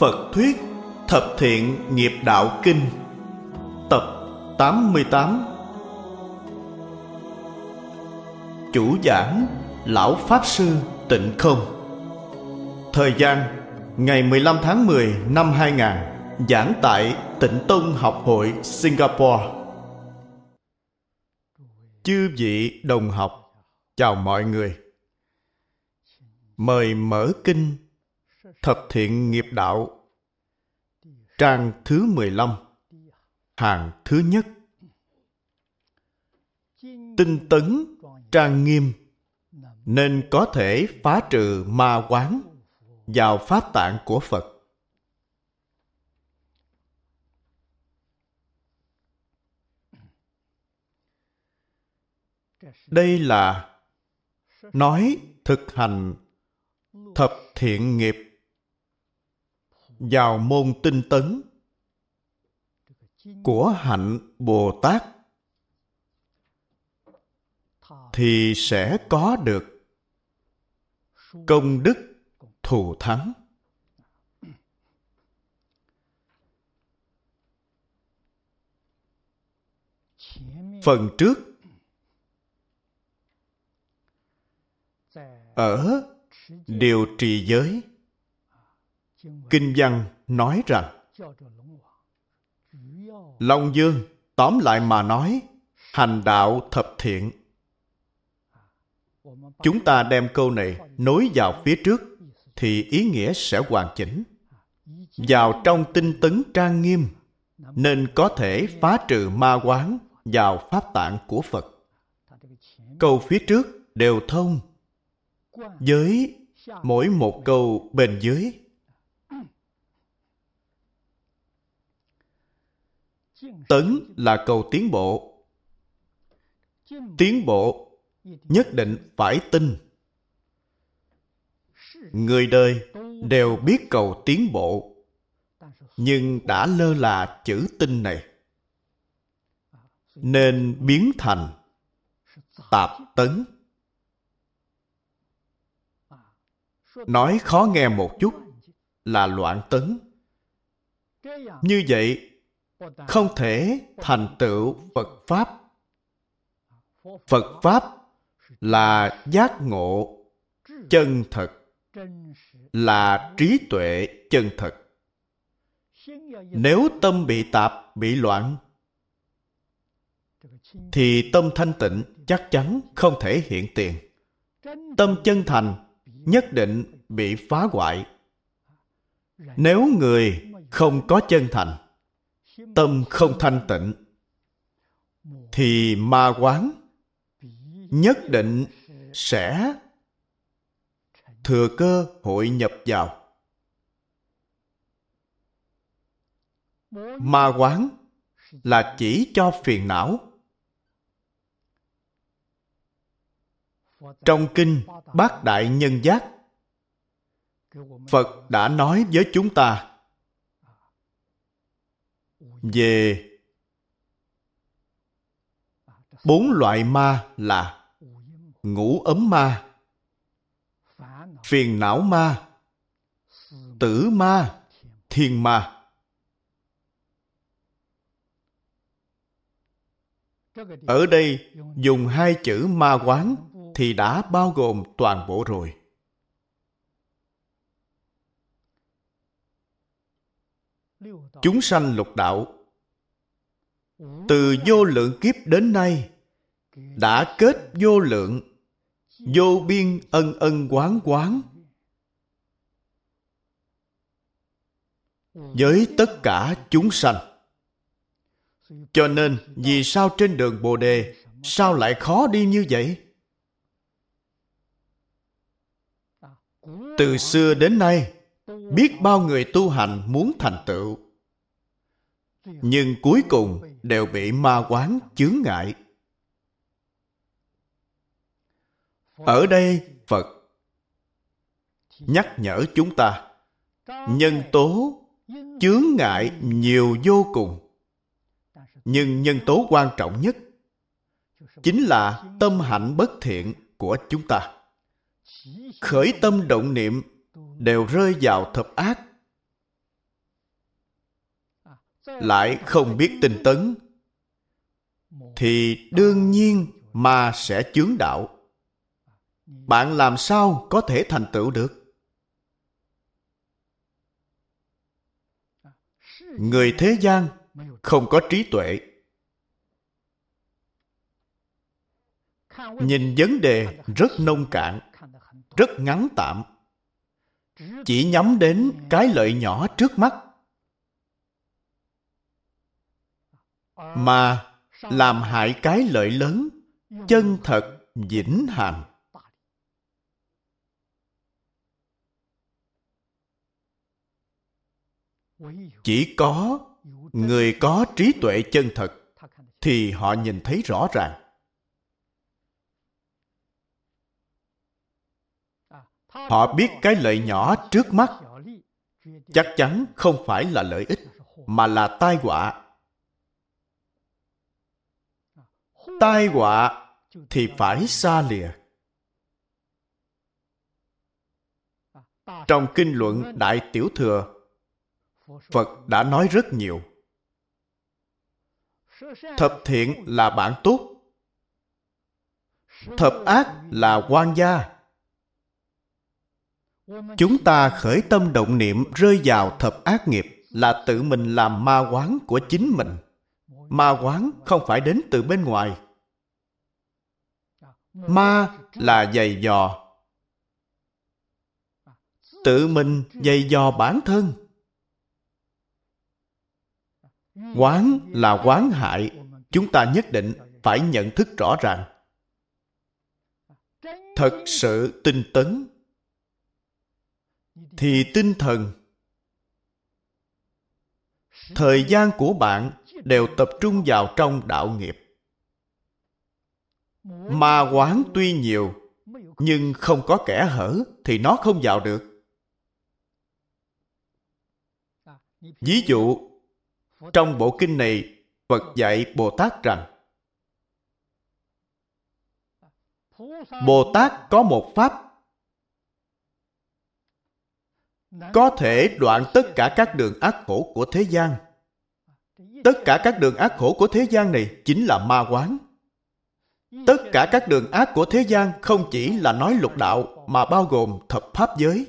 Phật thuyết Thập Thiện Nghiệp Đạo Kinh, tập 88. Chủ giảng Lão Pháp Sư Tịnh Không. Thời gian ngày 15 tháng 10 năm 2000, giảng tại Tịnh Tông Học hội Singapore. Chư vị đồng học, chào mọi người. Mời mở kinh Thập Thiện Nghiệp Đạo, trang thứ 15, hàng thứ nhất. Tinh tấn trang nghiêm nên có thể phá trừ ma quán vào pháp tạng của Phật. Đây là nói thực hành thập thiện nghiệp vào môn tinh tấn của hạnh Bồ Tát thì sẽ có được công đức thù thắng. Phần trước ở điều trì giới, kinh văn nói rằng Long Dương tóm lại mà nói hành đạo thập thiện. Chúng ta đem câu này nối vào phía trước thì ý nghĩa sẽ hoàn chỉnh. Vào trong tinh tấn trang nghiêm nên có thể phá trừ ma quán vào pháp tạng của Phật. Câu phía trước đều thông với mỗi một câu bên dưới. Tấn là cầu tiến bộ. Tiến bộ nhất định phải tin. Người đời đều biết cầu tiến bộ, nhưng đã lơ là chữ tin này, nên biến thành tạp tấn. Nói khó nghe một chút là loạn tấn. Như vậy không thể thành tựu Phật Pháp. Phật Pháp là giác ngộ chân thật, là trí tuệ chân thật. Nếu tâm bị tạp, bị loạn, thì tâm thanh tịnh chắc chắn không thể hiện tiền. Tâm chân thành nhất định bị phá hoại. Nếu người không có chân thành, tâm không thanh tịnh, thì ma quán nhất định sẽ thừa cơ hội nhập vào. Ma quán là chỉ cho phiền não. Trong kinh Bát Đại Nhân Giác, Phật đã nói với chúng ta về 4 loại ma là ngũ ấm ma, phiền não ma, tử ma, thiên ma. Ở đây dùng 2 chữ ma quán thì đã bao gồm toàn bộ rồi. Chúng sanh lục đạo từ vô lượng kiếp đến nay đã kết vô lượng, vô biên ân ân oán oán với tất cả chúng sanh. Cho nên vì sao trên đường Bồ Đề sao lại khó đi như vậy? Từ xưa đến nay biết bao người tu hành muốn thành tựu, nhưng cuối cùng đều bị ma quán chướng ngại. Ở đây Phật nhắc nhở chúng ta, nhân tố chướng ngại nhiều vô cùng, nhưng nhân tố quan trọng nhất chính là tâm hạnh bất thiện của chúng ta. Khởi tâm động niệm đều rơi vào thập ác. lại không biết tinh tấn, thì đương nhiên ma sẽ chướng đạo. Bạn làm sao có thể thành tựu được? Người thế gian không có trí tuệ, nhìn vấn đề rất nông cạn, rất ngắn tạm, chỉ nhắm đến cái lợi nhỏ trước mắt, mà làm hại cái lợi lớn, chân thật, vĩnh hằng. Chỉ có người có trí tuệ chân thật thì họ nhìn thấy rõ ràng. Họ biết cái lợi nhỏ trước mắt chắc chắn không phải là lợi ích, mà là tai họa. Tai họa thì phải xa lìa. Trong kinh luận Đại Tiểu Thừa, Phật đã nói rất nhiều. Thập thiện là bạn tốt, thập ác là oan gia. Chúng ta khởi tâm động niệm rơi vào thập ác nghiệp là tự mình làm ma quán của chính mình. Ma quán không phải đến từ bên ngoài. Ma là giày dò. Tự mình giày dò bản thân. Quán là quán hại. Chúng ta nhất định phải nhận thức rõ ràng. Thật sự tinh tấn thì tinh thần, thời gian của bạn đều tập trung vào trong đạo nghiệp. Ma quán tuy nhiều, nhưng không có kẽ hở thì nó không vào được. Ví dụ, trong bộ kinh này, Phật dạy Bồ Tát rằng Bồ Tát có một pháp có thể đoạn tất cả các đường ác khổ của thế gian. Tất cả các đường ác khổ của thế gian này chính là ma quán. Tất cả các đường ác của thế gian không chỉ là nói lục đạo, mà bao gồm thập pháp giới.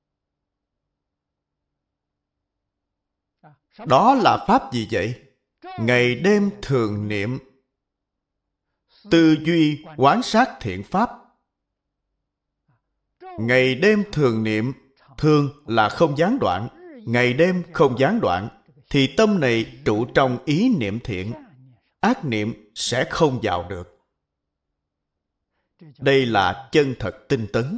Đó là pháp gì vậy? Ngày đêm thường niệm, tư duy quán sát thiện pháp. Ngày đêm thường niệm, thường là không gián đoạn. Ngày đêm không gián đoạn, thì tâm này trụ trong ý niệm thiện. Ác niệm sẽ không vào được. Đây là chân thật tinh tấn.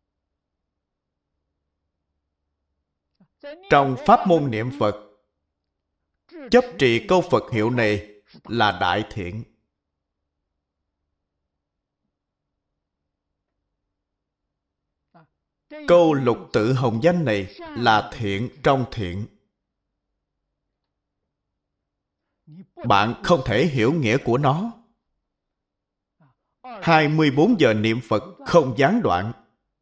Trong pháp môn niệm Phật, chấp trì câu Phật hiệu này là đại thiện. Câu lục tự hồng danh này là thiện trong thiện. Bạn không thể hiểu nghĩa của nó. 24 giờ niệm Phật không gián đoạn.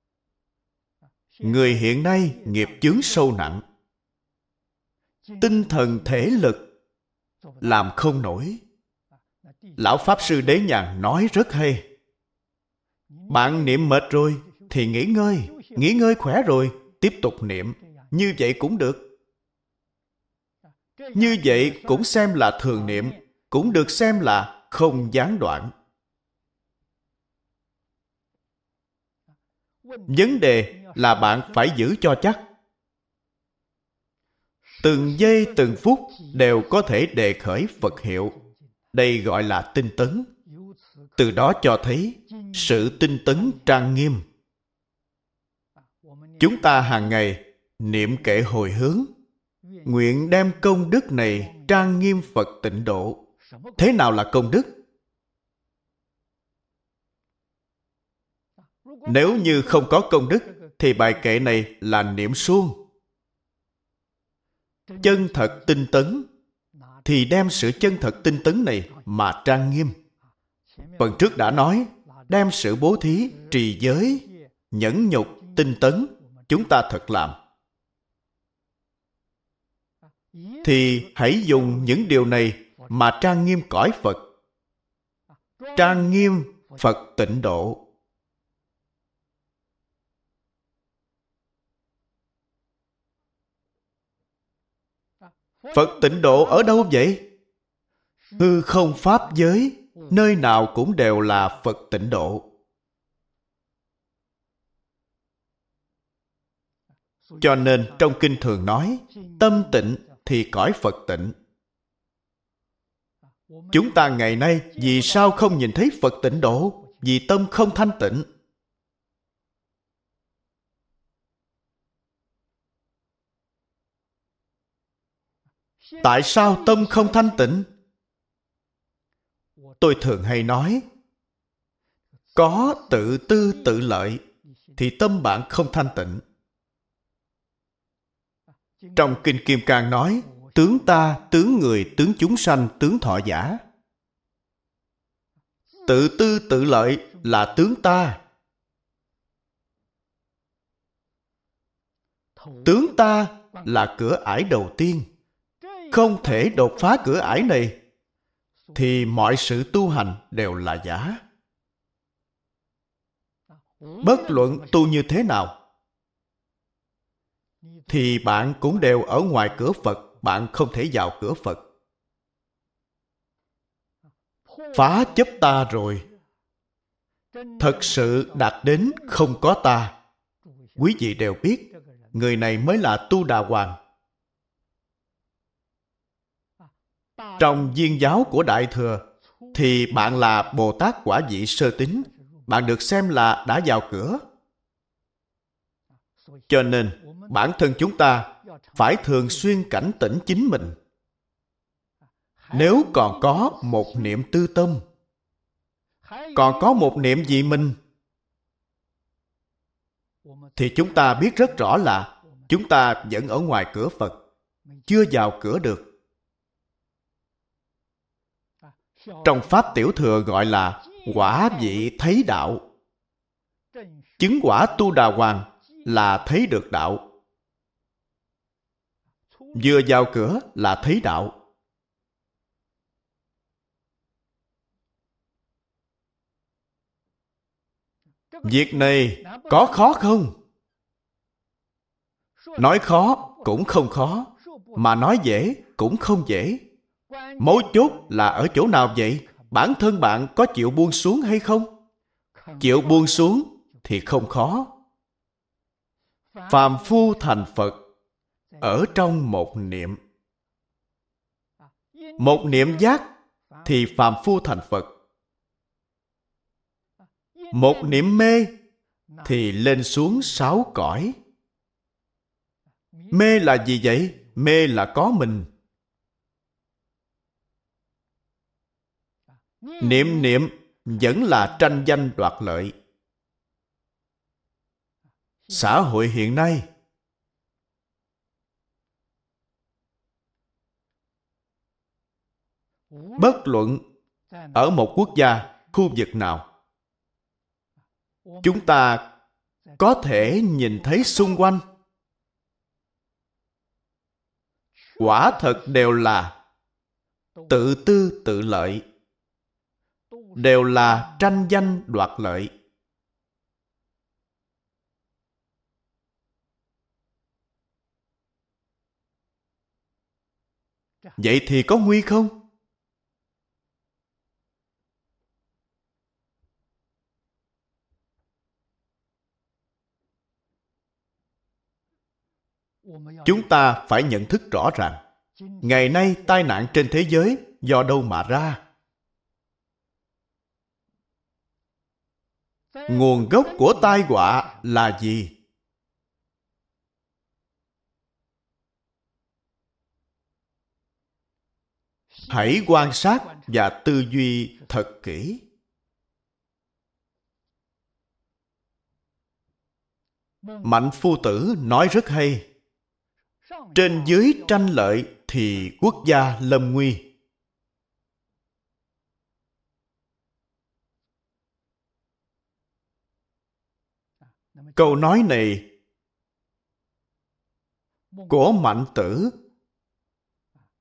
Người hiện nay nghiệp chướng sâu nặng, tinh thần thể lực làm không nổi. Lão Pháp Sư Đế Nhàn nói rất hay. Bạn niệm mệt rồi thì nghỉ ngơi khỏe rồi, tiếp tục niệm. Như vậy cũng được. Như vậy cũng xem là thường niệm, cũng được xem là không gián đoạn. Vấn đề là bạn phải giữ cho chắc. Từng giây từng phút đều có thể đề khởi Phật hiệu. Đây gọi là tinh tấn. Từ đó cho thấy sự tinh tấn trang nghiêm. Chúng ta hàng ngày niệm kệ hồi hướng, nguyện đem công đức này trang nghiêm Phật tịnh độ. Thế nào là công đức? Nếu như không có công đức thì bài kệ này là niệm suông. Chân thật tinh tấn thì đem sự chân thật tinh tấn này mà trang nghiêm. Phần trước đã nói, đem sự bố thí, trì giới, nhẫn nhục, tinh tấn, chúng ta thật làm. thì hãy dùng những điều này mà trang nghiêm cõi Phật, trang nghiêm Phật tịnh độ. Phật tịnh độ ở đâu vậy? Hư không pháp giới, nơi nào cũng đều là Phật tịnh độ. Cho nên trong kinh thường nói, tâm tịnh thì cõi Phật tịnh. Chúng ta ngày nay vì sao không nhìn thấy Phật tịnh độ? Vì tâm không thanh tịnh. Tại sao tâm không thanh tịnh? Tôi thường hay nói, có tự tư tự lợi thì tâm bạn không thanh tịnh. Trong Kinh Kim Cang nói, tướng ta, tướng người, tướng chúng sanh, tướng thọ giả. Tự tư tự lợi là tướng ta. Tướng ta là cửa ải đầu tiên. Không thể đột phá cửa ải này thì mọi sự tu hành đều là giả. Bất luận tu như thế nào thì bạn cũng đều ở ngoài cửa Phật, bạn không thể vào cửa Phật. Phá chấp ta rồi, thật sự đạt đến không có ta. Quý vị đều biết, người này mới là Tu Đà Hoàng. Trong viên giáo của Đại Thừa thì bạn là Bồ Tát quả vị sơ tín, bạn được xem là đã vào cửa. Cho nên bản thân chúng ta phải thường xuyên cảnh tỉnh chính mình. Nếu còn có một niệm tư tâm, còn có một niệm dị minh, thì chúng ta biết rất rõ là chúng ta vẫn ở ngoài cửa Phật, chưa vào cửa được. Trong Pháp Tiểu Thừa gọi là quả vị thấy đạo. Chứng quả Tu Đà Hoàng là thấy được đạo. Vừa vào cửa là thấy đạo. Việc này có khó không? Nói khó cũng không khó, mà nói dễ cũng không dễ. Mấu chốt là ở chỗ nào vậy? Bản thân bạn có chịu buông xuống hay không? Chịu buông xuống thì không khó. Phàm phu thành Phật ở trong một niệm. Một niệm giác thì phàm phu thành Phật. Một niệm mê thì lên xuống 6 cõi. Mê là gì vậy? Mê là có mình. Niệm niệm vẫn là tranh danh đoạt lợi. Xã hội hiện nay bất luận ở một quốc gia, khu vực nào, chúng ta có thể nhìn thấy xung quanh quả thật đều là tự tư tự lợi, đều là tranh danh đoạt lợi. Vậy thì có nguy không? Chúng ta phải nhận thức rõ ràng, ngày nay tai nạn trên thế giới do đâu mà ra? Nguồn gốc của tai họa là gì? Hãy quan sát và tư duy thật kỹ. Mạnh Phu Tử nói rất hay. Trên dưới tranh lợi thì quốc gia lâm nguy. Câu nói này của Mạnh Tử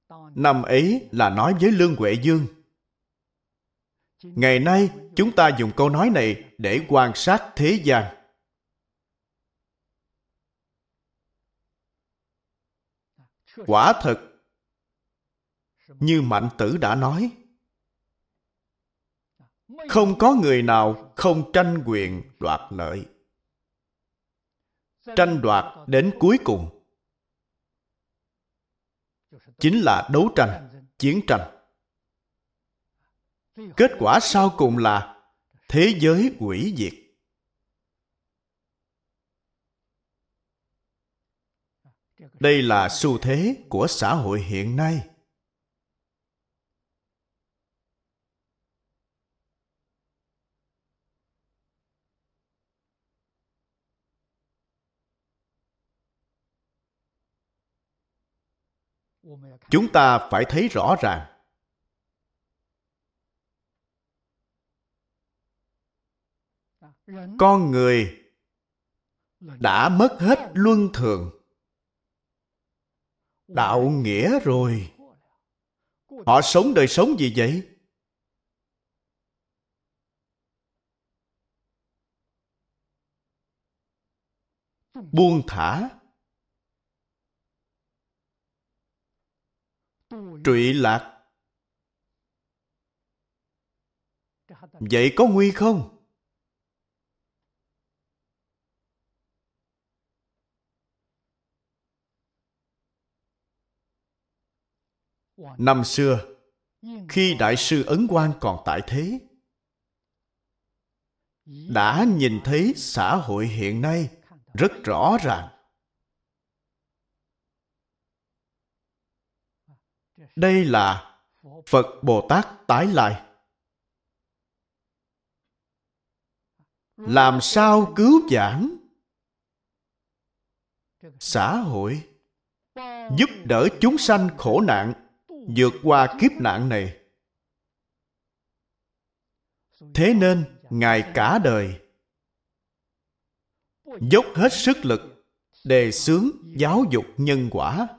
Năm ấy là nói với Lương Huệ Dương. Ngày nay, chúng ta dùng câu nói này để quan sát thế gian. Quả thật, như Mạnh Tử đã nói, không có người nào không tranh quyền đoạt lợi. Tranh đoạt đến cuối cùng chính là đấu tranh, chiến tranh. Kết quả sau cùng là thế giới hủy diệt. Đây là xu thế của xã hội hiện nay. Chúng ta phải thấy rõ ràng. Con người đã mất hết luân thường, đạo nghĩa rồi. Họ sống đời sống gì vậy? Buông thả, trụy lạc. Vậy có nguy không? Năm xưa, khi Đại sư Ấn Quang còn tại thế, đã nhìn thấy xã hội hiện nay rất rõ ràng. Đây là Phật Bồ Tát tái lai. Làm sao cứu vãn xã hội, giúp đỡ chúng sanh khổ nạn vượt qua kiếp nạn này? Thế nên Ngài cả đời dốc hết sức lực đề xướng giáo dục nhân quả.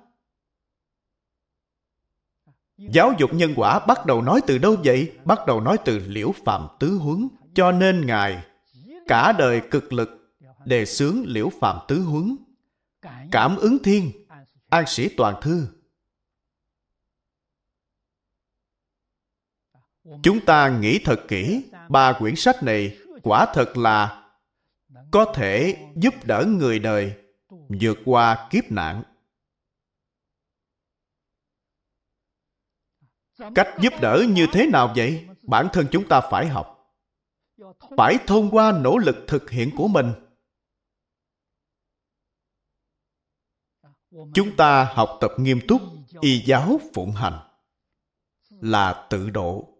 Giáo dục nhân quả bắt đầu nói từ đâu vậy? Bắt đầu nói từ Liễu Phàm Tứ Huấn. Cho nên Ngài cả đời cực lực đề xướng Liễu Phàm Tứ Huấn, Cảm Ứng Thiên, An Sĩ Toàn Thư. Chúng ta nghĩ thật kỹ, 3 quyển sách này quả thật là có thể giúp đỡ người đời vượt qua kiếp nạn. Cách giúp đỡ như thế nào vậy? Bản thân chúng ta phải học. Phải thông qua nỗ lực thực hiện của mình. Chúng ta học tập nghiêm túc, y giáo phụng hành, là tự độ.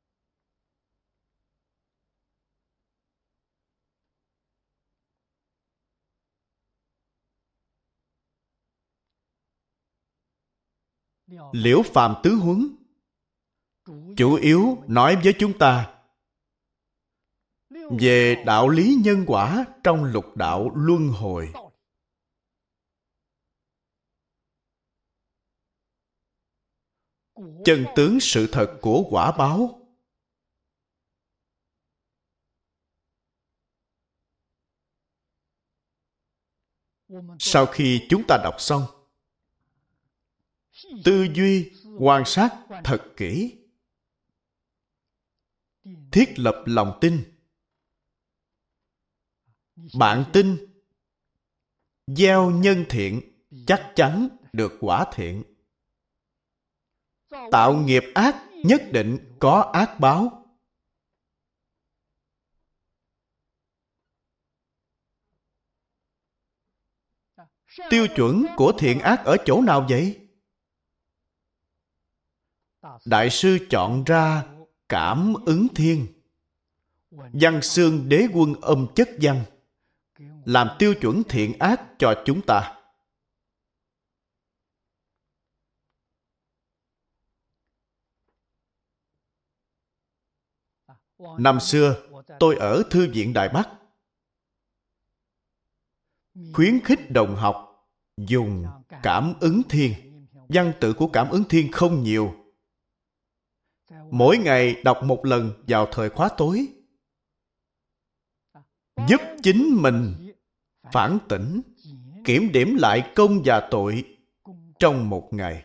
Liễu Phàm Tứ Huấn chủ yếu nói với chúng ta về đạo lý nhân quả trong lục đạo luân hồi. Chân tướng sự thật của quả báo. Sau khi chúng ta đọc xong, tư duy, quan sát thật kỹ, thiết lập lòng tin. Bạn tin, gieo nhân thiện chắc chắn được quả thiện. Tạo nghiệp ác nhất định có ác báo. Tiêu chuẩn của thiện ác ở chỗ nào vậy? Đại sư chọn ra Cảm Ứng Thiên, Văn Xương Đế Quân Âm Chất Văn, làm tiêu chuẩn thiện ác cho chúng ta. Năm xưa, tôi ở Thư viện Đài Bắc, khuyến khích đồng học dùng Cảm Ứng Thiên. Văn tự của Cảm ứng Thiên không nhiều. Mỗi ngày đọc một lần vào thời khóa tối, giúp chính mình phản tỉnh, kiểm điểm lại công và tội trong một ngày.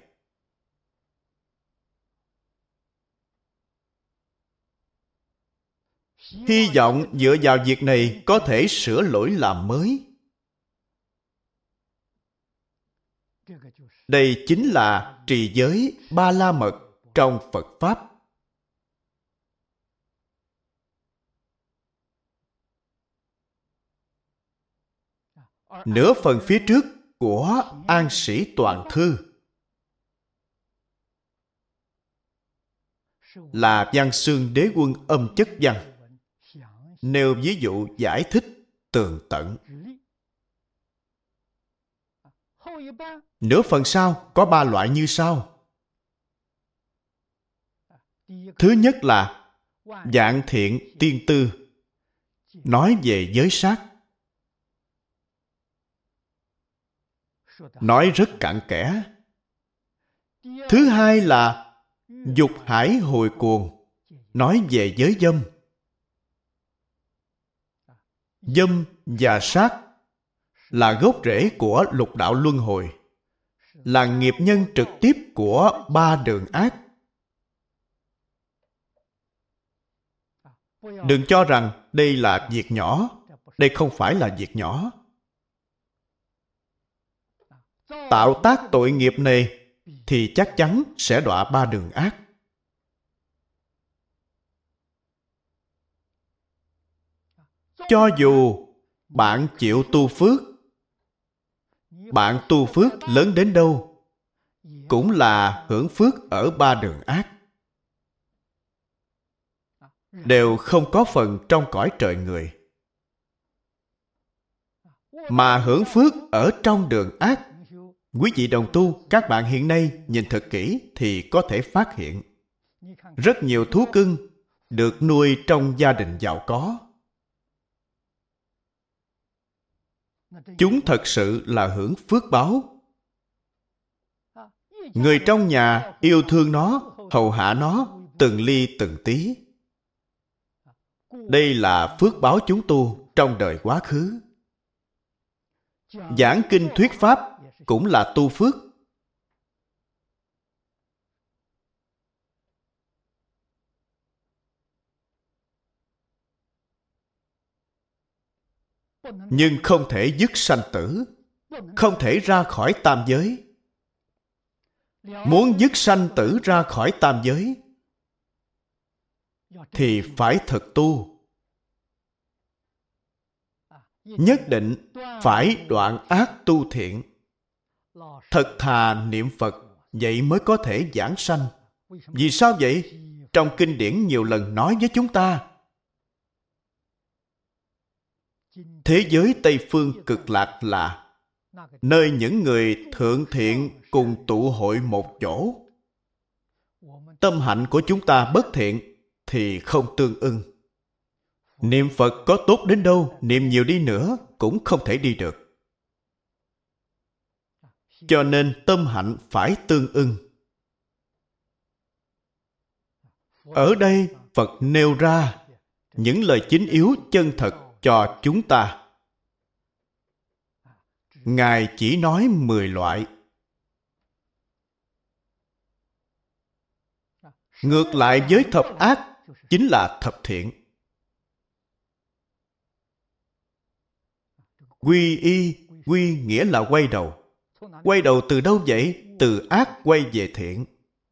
Hy vọng dựa vào việc này có thể sửa lỗi làm mới. Đây chính là trì giới Ba La Mật trong Phật Pháp. Nửa phần phía trước của An Sĩ Toàn Thư là Văn Xương Đế Quân Âm Chất Văn, nêu ví dụ giải thích tường tận. Nửa phần sau có 3 loại như sau. Thứ nhất là Vạn Thiện Tiên Tư, nói về giới sát. Nói rất cặn kẽ. Thứ hai là Dục Hải Hồi Cuồng, nói về giới dâm. Dâm và sát là gốc rễ của lục đạo luân hồi, là nghiệp nhân trực tiếp của 3 đường ác. Đừng cho rằng đây là việc nhỏ. Đây không phải là việc nhỏ. Tạo tác tội nghiệp này thì chắc chắn sẽ đọa 3 đường ác. Cho dù bạn chịu tu phước, bạn tu phước lớn đến đâu, cũng là hưởng phước ở 3 đường ác. Đều không có phần trong cõi trời người. Mà hưởng phước ở trong đường ác, quý vị đồng tu, các bạn hiện nay nhìn thật kỹ thì có thể phát hiện rất nhiều thú cưng được nuôi trong gia đình giàu có. Chúng thật sự là hưởng phước báo. Người trong nhà yêu thương nó, hầu hạ nó từng ly từng tí. Đây là phước báo chúng tu trong đời quá khứ. Giảng kinh thuyết pháp cũng là tu phước. Nhưng không thể dứt sanh tử, không thể ra khỏi tam giới. Muốn dứt sanh tử ra khỏi tam giới thì phải thực tu. Nhất định phải đoạn ác tu thiện. Thật thà niệm Phật, vậy mới có thể giảng sanh. Vì sao vậy? Trong kinh điển nhiều lần nói với chúng ta, thế giới Tây Phương Cực Lạc là nơi những người thượng thiện cùng tụ hội một chỗ. Tâm hạnh của chúng ta bất thiện thì không tương ưng. Niệm Phật có tốt đến đâu, niệm nhiều đi nữa cũng không thể đi được. Cho nên tâm hạnh phải tương ưng. Ở đây Phật nêu ra những lời chính yếu chân thật cho chúng ta. Ngài chỉ nói 10 loại. Ngược lại với thập ác chính là thập thiện. Quy y, quy nghĩa là quay đầu. Quay đầu từ đâu vậy? Từ ác quay về thiện.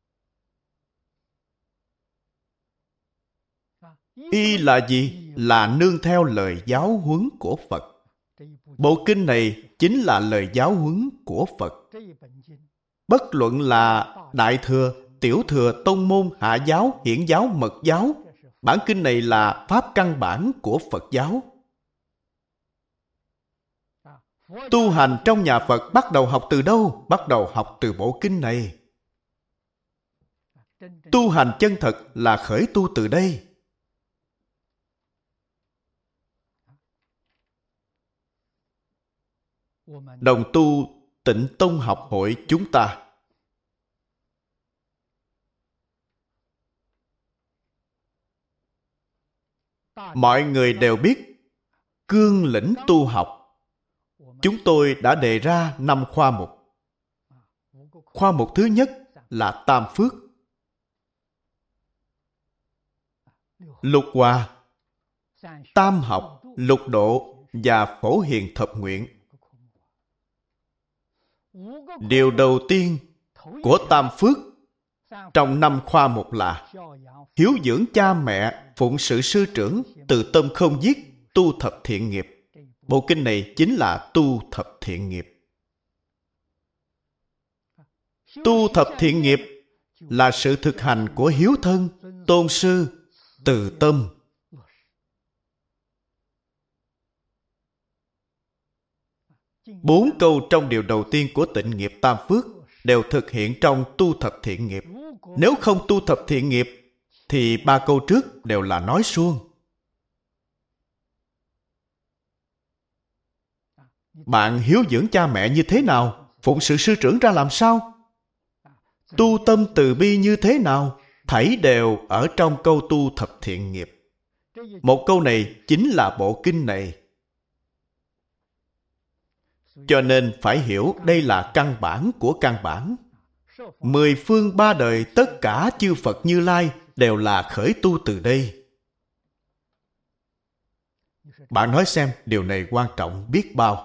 Y là gì? Là nương theo lời giáo huấn của Phật. Bộ kinh này chính là lời giáo huấn của Phật. Bất luận là Đại Thừa, Tiểu Thừa, Tông Môn, Hạ Giáo, Hiển Giáo, Mật Giáo, bản kinh này là pháp căn bản của Phật giáo. Tu hành trong nhà Phật bắt đầu học từ đâu? Bắt đầu học từ bộ kinh này. Tu hành chân thật là khởi tu từ đây. Đồng tu Tịnh Tông học hội chúng ta Mọi người đều biết cương lĩnh tu học. Chúng tôi đã đề ra 5 khoa mục. Khoa mục thứ nhất là tam phước, lục hòa, tam học, lục độ và phổ hiền thập nguyện. Điều đầu tiên của tam phước trong 5 khoa mục là hiếu dưỡng cha mẹ, phụng sự sư trưởng, từ tâm không giết, tu thập thiện nghiệp. Bộ kinh này chính là tu thập thiện nghiệp. Tu thập thiện nghiệp là sự thực hành của hiếu thân, tôn sư, từ tâm. Bốn câu trong điều đầu tiên của tịnh nghiệp tam phước đều thực hiện trong tu thập thiện nghiệp. Nếu không tu thập thiện nghiệp thì 3 câu trước đều là nói suông. Bạn hiếu dưỡng cha mẹ như thế nào? Phụng sự sư trưởng ra làm sao? Tu tâm từ bi như thế nào? Thảy đều ở trong câu tu thập thiện nghiệp. Một câu này chính là bộ kinh này. Cho nên phải hiểu đây là căn bản của căn bản. 10 phương 3 đời tất cả chư Phật Như Lai đều là khởi tu từ đây. Bạn nói xem điều này quan trọng biết bao.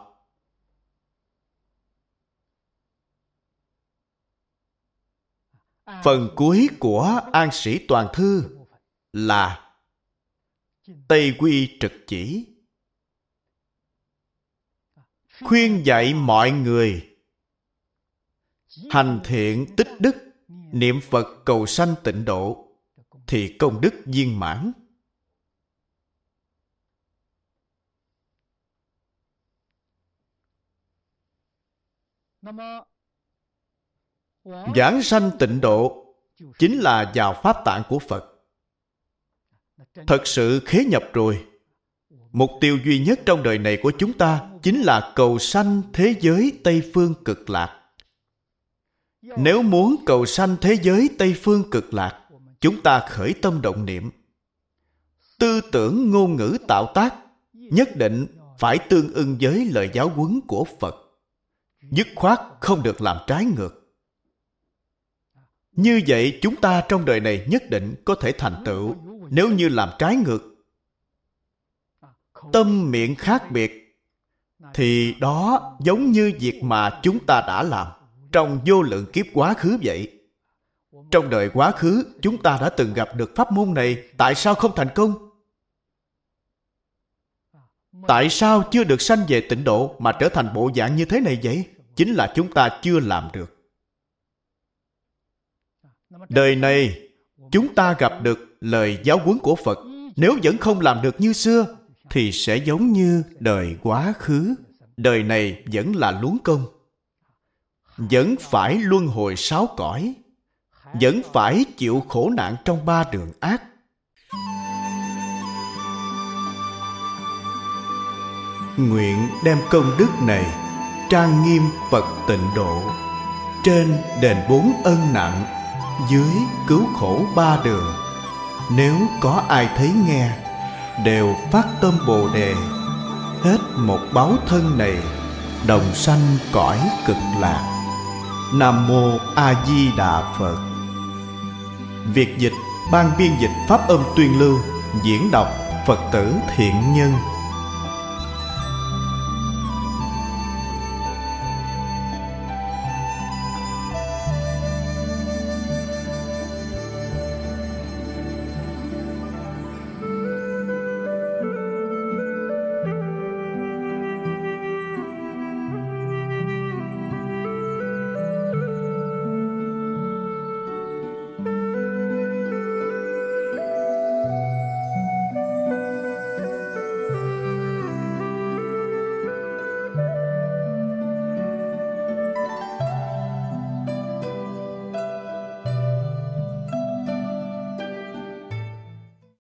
Phần cuối của An Sĩ Toàn Thư là Tây Quy Trực Chỉ, khuyên dạy mọi người hành thiện tích đức, niệm Phật cầu sanh tịnh độ, thì công đức viên mãn. Giảng sanh tịnh độ chính là vào pháp tạng của Phật. Thật sự khế nhập rồi. Mục tiêu duy nhất trong đời này của chúng ta chính là cầu sanh thế giới Tây Phương Cực Lạc. Nếu muốn cầu sanh thế giới Tây Phương Cực Lạc, chúng ta khởi tâm động niệm. Tư tưởng ngôn ngữ tạo tác nhất định phải tương ưng với lời giáo huấn của Phật. Dứt khoát không được làm trái ngược. Như vậy chúng ta trong đời này nhất định có thể thành tựu. Nếu như làm trái ngược, tâm miệng khác biệt, thì đó giống như việc mà chúng ta đã làm trong vô lượng kiếp quá khứ vậy. Trong đời quá khứ, chúng ta đã từng gặp được pháp môn này, tại sao không thành công? Tại sao chưa được sanh về tịnh độ mà trở thành bộ dạng như thế này vậy? Chính là chúng ta chưa làm được. Đời này, chúng ta gặp được lời giáo huấn của Phật. Nếu vẫn không làm được như xưa, thì sẽ giống như đời quá khứ. Đời này vẫn là luống công. Vẫn phải luân hồi 6 cõi. Vẫn phải chịu khổ nạn trong 3 đường ác. Nguyện đem công đức này trang nghiêm Phật tịnh độ, trên đền 4 ân nặng, dưới cứu khổ 3 đường. Nếu có ai thấy nghe, đều phát tâm Bồ Đề, hết một báo thân này, đồng sanh cõi cực lạc. Nam Mô A Di Đà Phật. Việc dịch, ban biên dịch pháp âm tuyên lưu, diễn đọc Phật tử Thiện Nhân.